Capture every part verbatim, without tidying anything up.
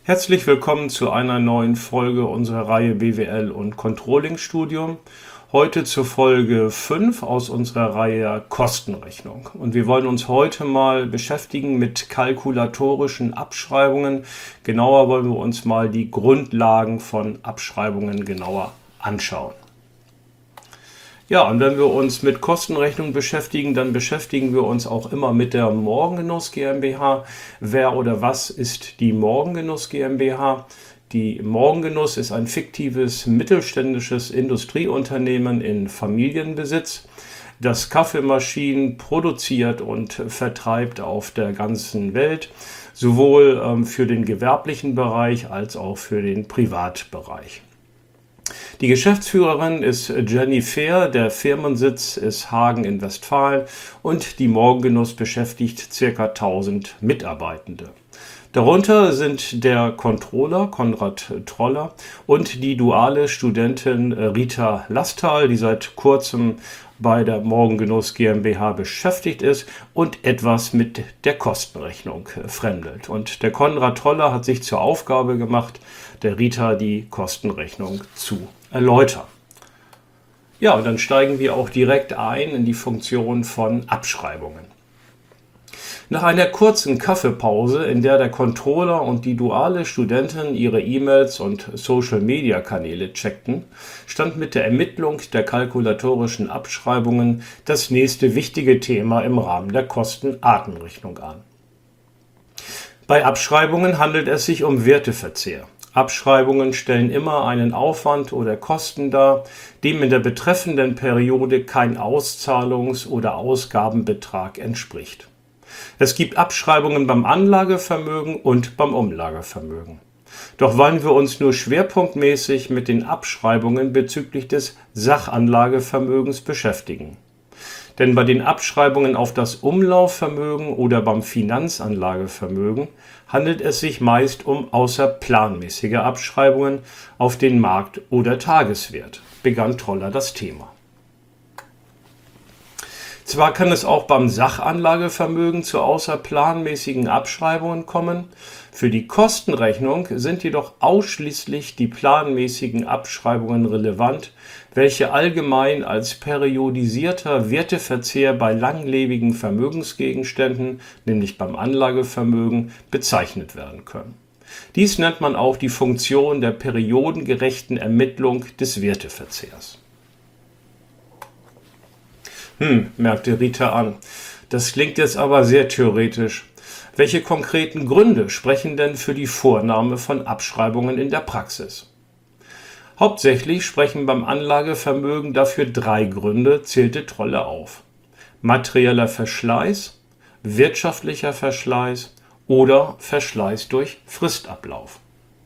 Herzlich willkommen zu einer neuen Folge unserer Reihe B W L und Controlling Studium. Heute zur Folge fünf aus unserer Reihe Kostenrechnung. Und wir wollen uns heute mal beschäftigen mit kalkulatorischen Abschreibungen. Genauer wollen wir uns mal die Grundlagen von Abschreibungen genauer anschauen. Ja, und wenn wir uns mit Kostenrechnung beschäftigen, dann beschäftigen wir uns auch immer mit der Morgengenuss GmbH. Wer oder was ist die Morgengenuss GmbH? Die Morgengenuss ist ein fiktives mittelständisches Industrieunternehmen in Familienbesitz, das Kaffeemaschinen produziert und vertreibt auf der ganzen Welt, sowohl ähm, für den gewerblichen Bereich als auch für den Privatbereich. Die Geschäftsführerin ist Jenny Fehr, der Firmensitz ist Hagen in Westfalen und die Morgengenuss beschäftigt ca. tausend Mitarbeitende. Darunter sind der Controller Konrad Troller und die duale Studentin Rita Lastal, die seit kurzem bei der Morgengenuss GmbH beschäftigt ist und etwas mit der Kostenrechnung fremdelt. Und der Konrad Troller hat sich zur Aufgabe gemacht, der Rita die Kostenrechnung zu erläutern. Ja, und dann steigen wir auch direkt ein in die Funktion von Abschreibungen. Nach einer kurzen Kaffeepause, in der der Controller und die duale Studentin ihre E-Mails und Social-Media-Kanäle checkten, stand mit der Ermittlung der kalkulatorischen Abschreibungen das nächste wichtige Thema im Rahmen der Kostenartenrechnung an. Bei Abschreibungen handelt es sich um Werteverzehr. Abschreibungen stellen immer einen Aufwand oder Kosten dar, dem in der betreffenden Periode kein Auszahlungs- oder Ausgabenbetrag entspricht. Es gibt Abschreibungen beim Anlagevermögen und beim Umlagevermögen. Doch wollen wir uns nur schwerpunktmäßig mit den Abschreibungen bezüglich des Sachanlagevermögens beschäftigen. Denn bei den Abschreibungen auf das Umlaufvermögen oder beim Finanzanlagevermögen handelt es sich meist um außerplanmäßige Abschreibungen auf den Markt- oder Tageswert, begann Troller das Thema. Zwar kann es auch beim Sachanlagevermögen zu außerplanmäßigen Abschreibungen kommen, für die Kostenrechnung sind jedoch ausschließlich die planmäßigen Abschreibungen relevant, welche allgemein als periodisierter Werteverzehr bei langlebigen Vermögensgegenständen, nämlich beim Anlagevermögen, bezeichnet werden können. Dies nennt man auch die Funktion der periodengerechten Ermittlung des Werteverzehrs. Hm, merkte Rita an. Das klingt jetzt aber sehr theoretisch. Welche konkreten Gründe sprechen denn für die Vornahme von Abschreibungen in der Praxis? Hauptsächlich sprechen beim Anlagevermögen dafür drei Gründe, zählte Trolle auf. Materieller Verschleiß, wirtschaftlicher Verschleiß oder Verschleiß durch Fristablauf.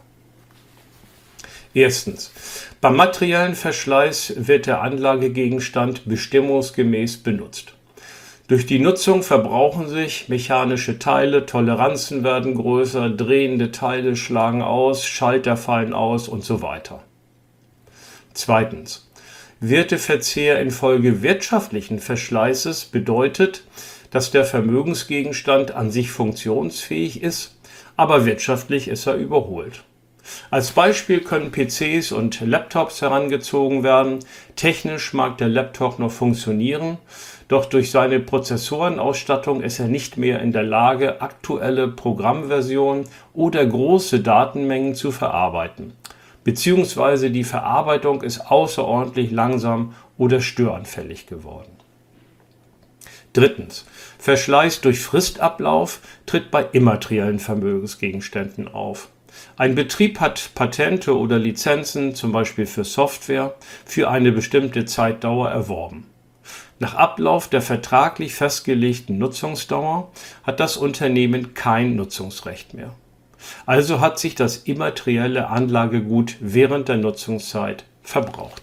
Erstens. Beim materiellen Verschleiß wird der Anlagegegenstand bestimmungsgemäß benutzt. Durch die Nutzung verbrauchen sich mechanische Teile, Toleranzen werden größer, drehende Teile schlagen aus, Schalter fallen aus und so weiter. Zweitens. Werteverzehr infolge wirtschaftlichen Verschleißes bedeutet, dass der Vermögensgegenstand an sich funktionsfähig ist, aber wirtschaftlich ist er überholt. Als Beispiel können P Cs und Laptops herangezogen werden. Technisch mag der Laptop noch funktionieren, doch durch seine Prozessorenausstattung ist er nicht mehr in der Lage, aktuelle Programmversionen oder große Datenmengen zu verarbeiten, beziehungsweise die Verarbeitung ist außerordentlich langsam oder störanfällig geworden. Drittens. Verschleiß durch Fristablauf tritt bei immateriellen Vermögensgegenständen auf. Ein Betrieb hat Patente oder Lizenzen, zum Beispiel für Software, für eine bestimmte Zeitdauer erworben. Nach Ablauf der vertraglich festgelegten Nutzungsdauer hat das Unternehmen kein Nutzungsrecht mehr. Also hat sich das immaterielle Anlagegut während der Nutzungszeit verbraucht.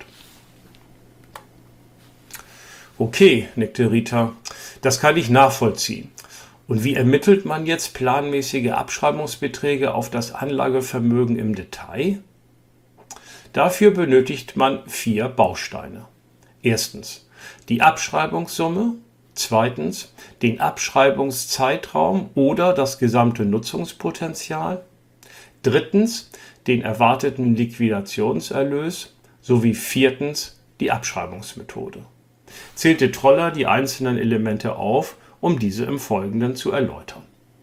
Okay, nickte Rita, das kann ich nachvollziehen. Und wie ermittelt man jetzt planmäßige Abschreibungsbeträge auf das Anlagevermögen im Detail? Dafür benötigt man vier Bausteine. Erstens die Abschreibungssumme, zweitens den Abschreibungszeitraum oder das gesamte Nutzungspotenzial, drittens den erwarteten Liquidationserlös sowie viertens die Abschreibungsmethode. Zählte Troller die einzelnen Elemente auf, um diese im Folgenden zu erläutern.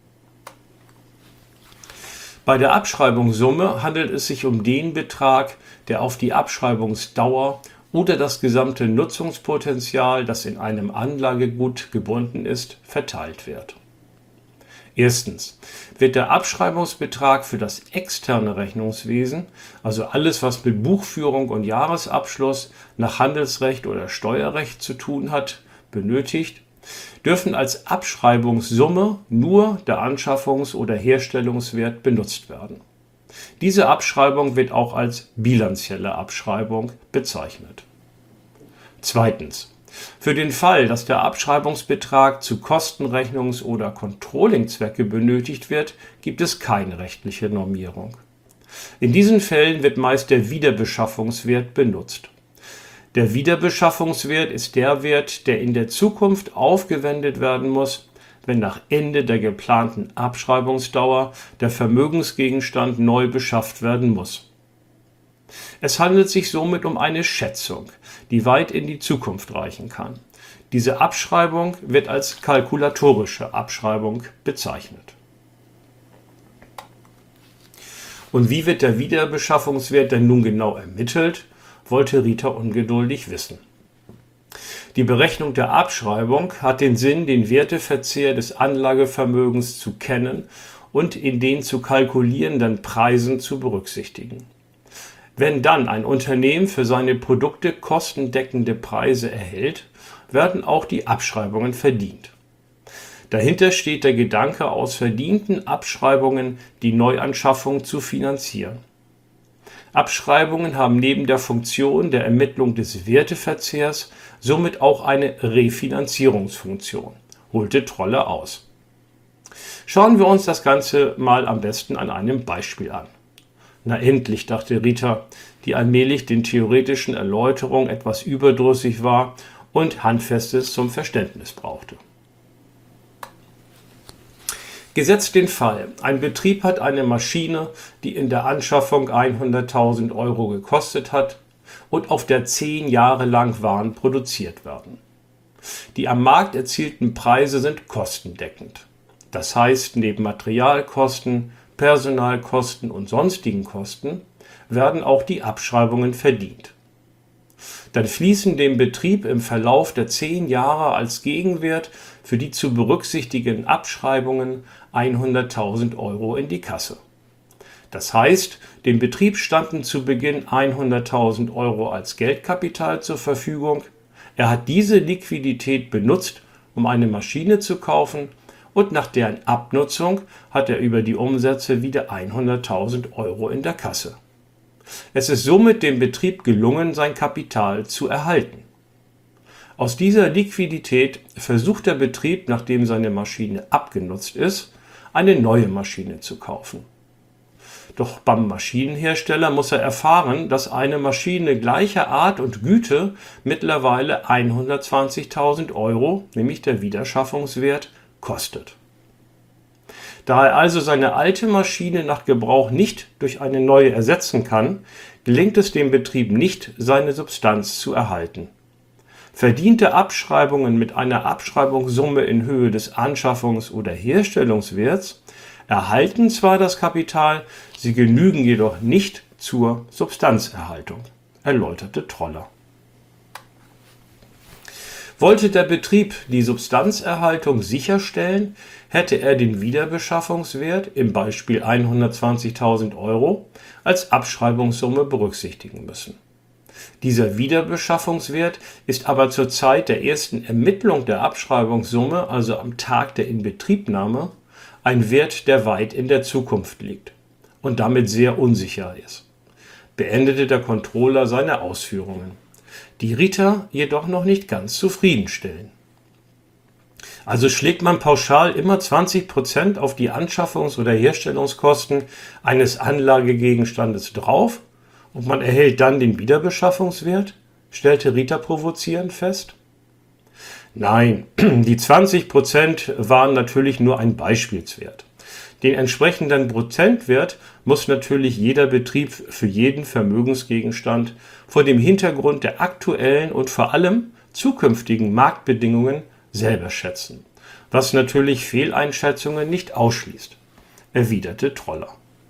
Bei der Abschreibungssumme handelt es sich um den Betrag, der auf die Abschreibungsdauer oder das gesamte Nutzungspotenzial, das in einem Anlagegut gebunden ist, verteilt wird. Erstens wird der Abschreibungsbetrag für das externe Rechnungswesen, also alles, was mit Buchführung und Jahresabschluss nach Handelsrecht oder Steuerrecht zu tun hat, benötigt, dürfen als Abschreibungssumme nur der Anschaffungs- oder Herstellungswert benutzt werden. Diese Abschreibung wird auch als bilanzielle Abschreibung bezeichnet. Zweitens. Für den Fall, dass der Abschreibungsbetrag zu Kostenrechnungs- oder Controllingzwecke benötigt wird, gibt es keine rechtliche Normierung. In diesen Fällen wird meist der Wiederbeschaffungswert benutzt. Der Wiederbeschaffungswert ist der Wert, der in der Zukunft aufgewendet werden muss, wenn nach Ende der geplanten Abschreibungsdauer der Vermögensgegenstand neu beschafft werden muss. Es handelt sich somit um eine Schätzung, die weit in die Zukunft reichen kann. Diese Abschreibung wird als kalkulatorische Abschreibung bezeichnet. Und wie wird der Wiederbeschaffungswert denn nun genau ermittelt, wollte Rita ungeduldig wissen. Die Berechnung der Abschreibung hat den Sinn, den Werteverzehr des Anlagevermögens zu kennen und in den zu kalkulierenden Preisen zu berücksichtigen. Wenn dann ein Unternehmen für seine Produkte kostendeckende Preise erhält, werden auch die Abschreibungen verdient. Dahinter steht der Gedanke, aus verdienten Abschreibungen die Neuanschaffung zu finanzieren. Abschreibungen haben neben der Funktion der Ermittlung des Werteverzehrs somit auch eine Refinanzierungsfunktion, holte Trolle aus. Schauen wir uns das Ganze mal am besten an einem Beispiel an. Na endlich, dachte Rita, die allmählich den theoretischen Erläuterungen etwas überdrüssig war und Handfestes zum Verständnis brauchte. Gesetzt den Fall, ein Betrieb hat eine Maschine, die in der Anschaffung hunderttausend Euro gekostet hat und auf der zehn Jahre lang Waren produziert werden. Die am Markt erzielten Preise sind kostendeckend. Das heißt, neben Materialkosten, Personalkosten und sonstigen Kosten werden auch die Abschreibungen verdient. Dann fließen dem Betrieb im Verlauf der zehn Jahre als Gegenwert für die zu berücksichtigenden Abschreibungen hunderttausend Euro in die Kasse. Das heißt, dem Betrieb standen zu Beginn hunderttausend Euro als Geldkapital zur Verfügung. Er hat diese Liquidität benutzt, um eine Maschine zu kaufen, und nach deren Abnutzung hat er über die Umsätze wieder hunderttausend Euro in der Kasse. Es ist somit dem Betrieb gelungen, sein Kapital zu erhalten. Aus dieser Liquidität versucht der Betrieb, nachdem seine Maschine abgenutzt ist, eine neue Maschine zu kaufen. Doch beim Maschinenhersteller muss er erfahren, dass eine Maschine gleicher Art und Güte mittlerweile hundertzwanzigtausend Euro, nämlich der Wiederschaffungswert, kostet. Da er also seine alte Maschine nach Gebrauch nicht durch eine neue ersetzen kann, gelingt es dem Betrieb nicht, seine Substanz zu erhalten. Verdiente Abschreibungen mit einer Abschreibungssumme in Höhe des Anschaffungs- oder Herstellungswerts erhalten zwar das Kapital, sie genügen jedoch nicht zur Substanzerhaltung, erläuterte Troller. Wollte der Betrieb die Substanzerhaltung sicherstellen, hätte er den Wiederbeschaffungswert, im Beispiel hundertzwanzigtausend Euro, als Abschreibungssumme berücksichtigen müssen. Dieser Wiederbeschaffungswert ist aber zur Zeit der ersten Ermittlung der Abschreibungssumme, also am Tag der Inbetriebnahme, ein Wert, der weit in der Zukunft liegt und damit sehr unsicher ist, beendete der Controller seine Ausführungen, die Rita jedoch noch nicht ganz zufriedenstellen. Also schlägt man pauschal immer zwanzig Prozent auf die Anschaffungs- oder Herstellungskosten eines Anlagegegenstandes drauf und man erhält dann den Wiederbeschaffungswert, stellte Rita provozierend fest. Nein, die zwanzig Prozent waren natürlich nur ein Beispielswert. Den entsprechenden Prozentwert muss natürlich jeder Betrieb für jeden Vermögensgegenstand vor dem Hintergrund der aktuellen und vor allem zukünftigen Marktbedingungen selber schätzen, was natürlich Fehleinschätzungen nicht ausschließt, erwiderte Troller.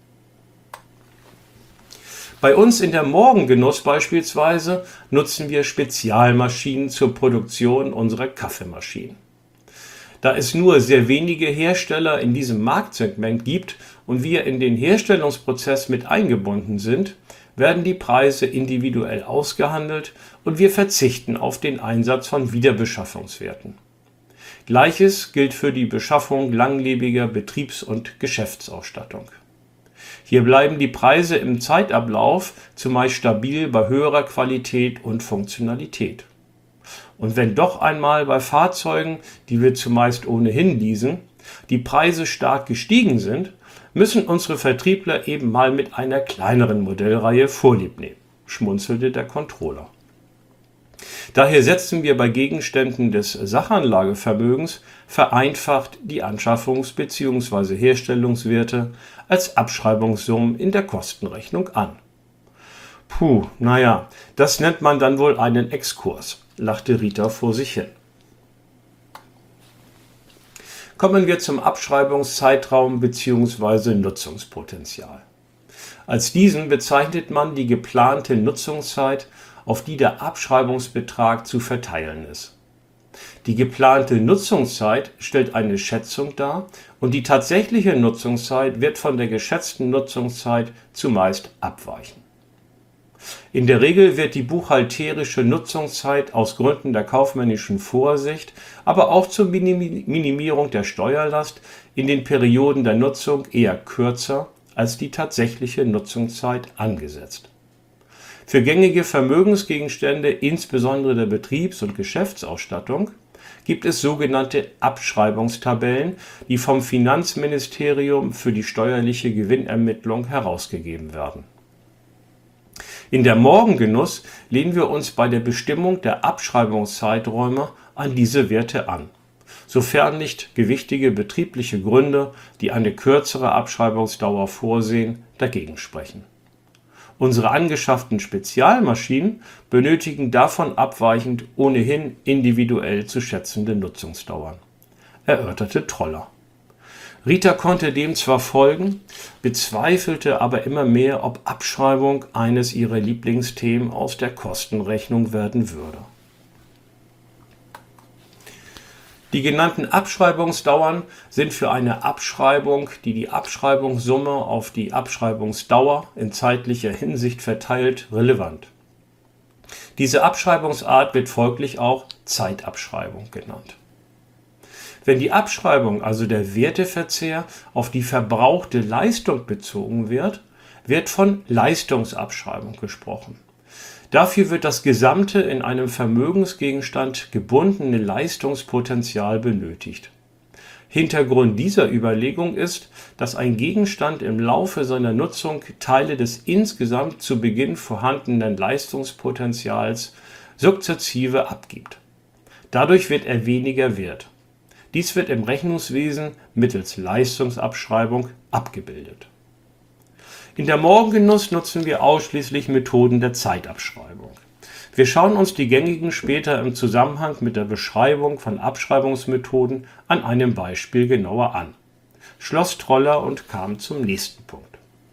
Bei uns in der Morgengenuss beispielsweise nutzen wir Spezialmaschinen zur Produktion unserer Kaffeemaschinen. Da es nur sehr wenige Hersteller in diesem Marktsegment gibt und wir in den Herstellungsprozess mit eingebunden sind, werden die Preise individuell ausgehandelt und wir verzichten auf den Einsatz von Wiederbeschaffungswerten. Gleiches gilt für die Beschaffung langlebiger Betriebs- und Geschäftsausstattung. Hier bleiben die Preise im Zeitablauf zumeist stabil bei höherer Qualität und Funktionalität. Und wenn doch einmal bei Fahrzeugen, die wir zumeist ohnehin leasen, die Preise stark gestiegen sind, müssen unsere Vertriebler eben mal mit einer kleineren Modellreihe Vorlieb nehmen, schmunzelte der Controller. Daher setzen wir bei Gegenständen des Sachanlagevermögens vereinfacht die Anschaffungs- bzw. Herstellungswerte als Abschreibungssummen in der Kostenrechnung an. Puh, naja, das nennt man dann wohl einen Exkurs, lachte Rita vor sich hin. Kommen wir zum Abschreibungszeitraum bzw. Nutzungspotenzial. Als diesen bezeichnet man die geplante Nutzungszeit, auf die der Abschreibungsbetrag zu verteilen ist. Die geplante Nutzungszeit stellt eine Schätzung dar und die tatsächliche Nutzungszeit wird von der geschätzten Nutzungszeit zumeist abweichen. In der Regel wird die buchhalterische Nutzungszeit aus Gründen der kaufmännischen Vorsicht, aber auch zur Minimierung der Steuerlast in den Perioden der Nutzung eher kürzer als die tatsächliche Nutzungszeit angesetzt. Für gängige Vermögensgegenstände, insbesondere der Betriebs- und Geschäftsausstattung, gibt es sogenannte Abschreibungstabellen, die vom Finanzministerium für die steuerliche Gewinnermittlung herausgegeben werden. In der Morgengenuss lehnen wir uns bei der Bestimmung der Abschreibungszeiträume an diese Werte an, sofern nicht gewichtige betriebliche Gründe, die eine kürzere Abschreibungsdauer vorsehen, dagegen sprechen. Unsere angeschafften Spezialmaschinen benötigen davon abweichend ohnehin individuell zu schätzende Nutzungsdauern, erörterte Troller. Rita konnte dem zwar folgen, bezweifelte aber immer mehr, ob Abschreibung eines ihrer Lieblingsthemen aus der Kostenrechnung werden würde. Die genannten Abschreibungsdauern sind für eine Abschreibung, die die Abschreibungssumme auf die Abschreibungsdauer in zeitlicher Hinsicht verteilt, relevant. Diese Abschreibungsart wird folglich auch Zeitabschreibung genannt. Wenn die Abschreibung, also der Werteverzehr, auf die verbrauchte Leistung bezogen wird, wird von Leistungsabschreibung gesprochen. Dafür wird das gesamte in einem Vermögensgegenstand gebundene Leistungspotenzial benötigt. Hintergrund dieser Überlegung ist, dass ein Gegenstand im Laufe seiner Nutzung Teile des insgesamt zu Beginn vorhandenen Leistungspotenzials sukzessive abgibt. Dadurch wird er weniger wert. Dies wird im Rechnungswesen mittels Leistungsabschreibung abgebildet. In der Morgengenuss nutzen wir ausschließlich Methoden der Zeitabschreibung. Wir schauen uns die gängigen später im Zusammenhang mit der Beschreibung von Abschreibungsmethoden an einem Beispiel genauer an, schloss Troller und kam zum nächsten Punkt.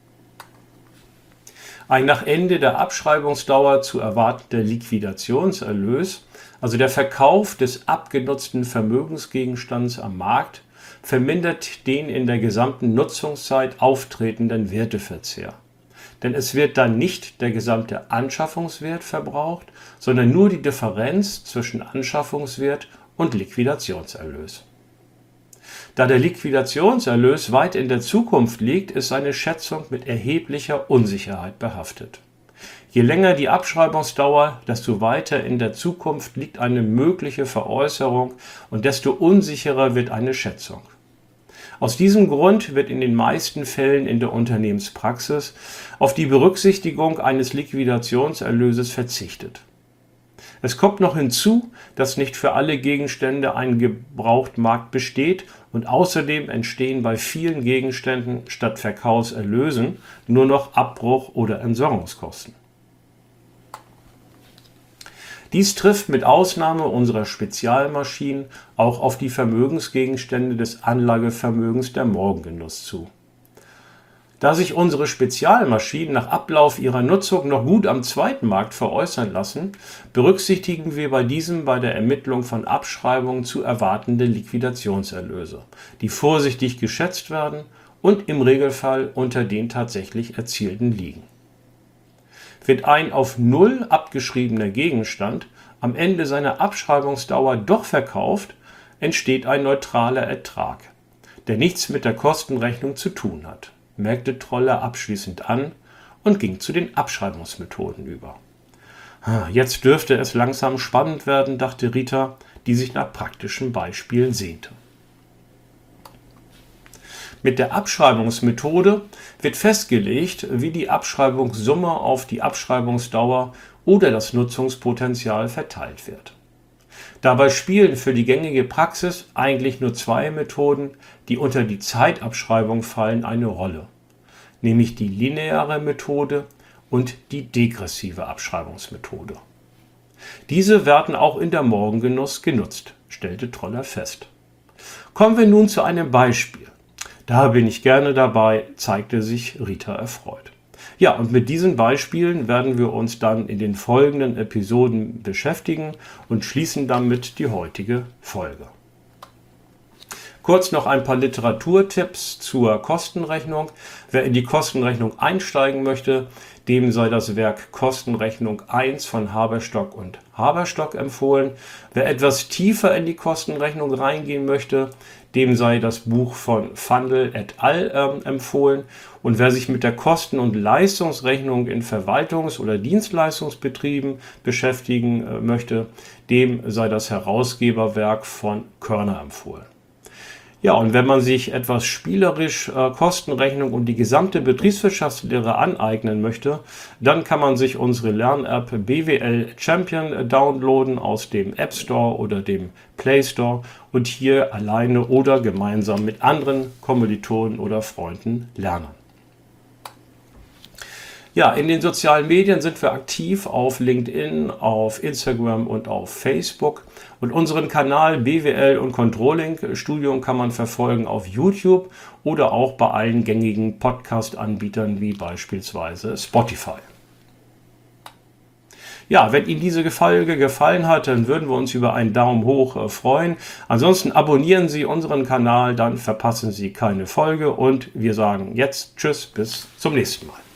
Ein nach Ende der Abschreibungsdauer zu erwartender Liquidationserlös, also der Verkauf des abgenutzten Vermögensgegenstands am Markt, vermindert den in der gesamten Nutzungszeit auftretenden Werteverzehr. Denn es wird dann nicht der gesamte Anschaffungswert verbraucht, sondern nur die Differenz zwischen Anschaffungswert und Liquidationserlös. Da der Liquidationserlös weit in der Zukunft liegt, ist seine Schätzung mit erheblicher Unsicherheit behaftet. Je länger die Abschreibungsdauer, desto weiter in der Zukunft liegt eine mögliche Veräußerung und desto unsicherer wird eine Schätzung. Aus diesem Grund wird in den meisten Fällen in der Unternehmenspraxis auf die Berücksichtigung eines Liquidationserlöses verzichtet. Es kommt noch hinzu, dass nicht für alle Gegenstände ein Gebrauchtmarkt besteht und außerdem entstehen bei vielen Gegenständen statt Verkaufserlösen nur noch Abbruch- oder Entsorgungskosten. Dies trifft mit Ausnahme unserer Spezialmaschinen auch auf die Vermögensgegenstände des Anlagevermögens der Morgengenuss zu. Da sich unsere Spezialmaschinen nach Ablauf ihrer Nutzung noch gut am zweiten Markt veräußern lassen, berücksichtigen wir bei diesem bei der Ermittlung von Abschreibungen zu erwartende Liquidationserlöse, die vorsichtig geschätzt werden und im Regelfall unter den tatsächlich erzielten liegen. Wird ein auf Null abgeschriebener Gegenstand am Ende seiner Abschreibungsdauer doch verkauft, entsteht ein neutraler Ertrag, der nichts mit der Kostenrechnung zu tun hat, merkte Troller abschließend an und ging zu den Abschreibungsmethoden über. Jetzt dürfte es langsam spannend werden, dachte Rita, die sich nach praktischen Beispielen sehnte. Mit der Abschreibungsmethode wird festgelegt, wie die Abschreibungssumme auf die Abschreibungsdauer oder das Nutzungspotenzial verteilt wird. Dabei spielen für die gängige Praxis eigentlich nur zwei Methoden, die unter die Zeitabschreibung fallen, eine Rolle, nämlich die lineare Methode und die degressive Abschreibungsmethode. Diese werden auch in der Morgengenuss genutzt, stellte Troller fest. Kommen wir nun zu einem Beispiel. Da bin ich gerne dabei, zeigte sich Rita erfreut. Ja, und mit diesen Beispielen werden wir uns dann in den folgenden Episoden beschäftigen und schließen damit die heutige Folge. Kurz noch ein paar Literaturtipps zur Kostenrechnung. Wer in die Kostenrechnung einsteigen möchte, dem sei das Werk Kostenrechnung eins von Haberstock und Haberstock empfohlen. Wer etwas tiefer in die Kostenrechnung reingehen möchte, dem sei das Buch von Fandl et al. Ähm, empfohlen. Und wer sich mit der Kosten- und Leistungsrechnung in Verwaltungs- oder Dienstleistungsbetrieben beschäftigen äh, möchte, dem sei das Herausgeberwerk von Körner empfohlen. Ja, und wenn man sich etwas spielerisch äh, Kostenrechnung und die gesamte Betriebswirtschaftslehre aneignen möchte, dann kann man sich unsere Lern-App B W L Champion downloaden aus dem App Store oder dem Play Store und hier alleine oder gemeinsam mit anderen Kommilitonen oder Freunden lernen. Ja, in den sozialen Medien sind wir aktiv auf LinkedIn, auf Instagram und auf Facebook. Und unseren Kanal B W L und Controlling Studium kann man verfolgen auf YouTube oder auch bei allen gängigen Podcast-Anbietern wie beispielsweise Spotify. Ja, wenn Ihnen diese Folge gefallen hat, dann würden wir uns über einen Daumen hoch freuen. Ansonsten abonnieren Sie unseren Kanal, dann verpassen Sie keine Folge und wir sagen jetzt Tschüss, bis zum nächsten Mal.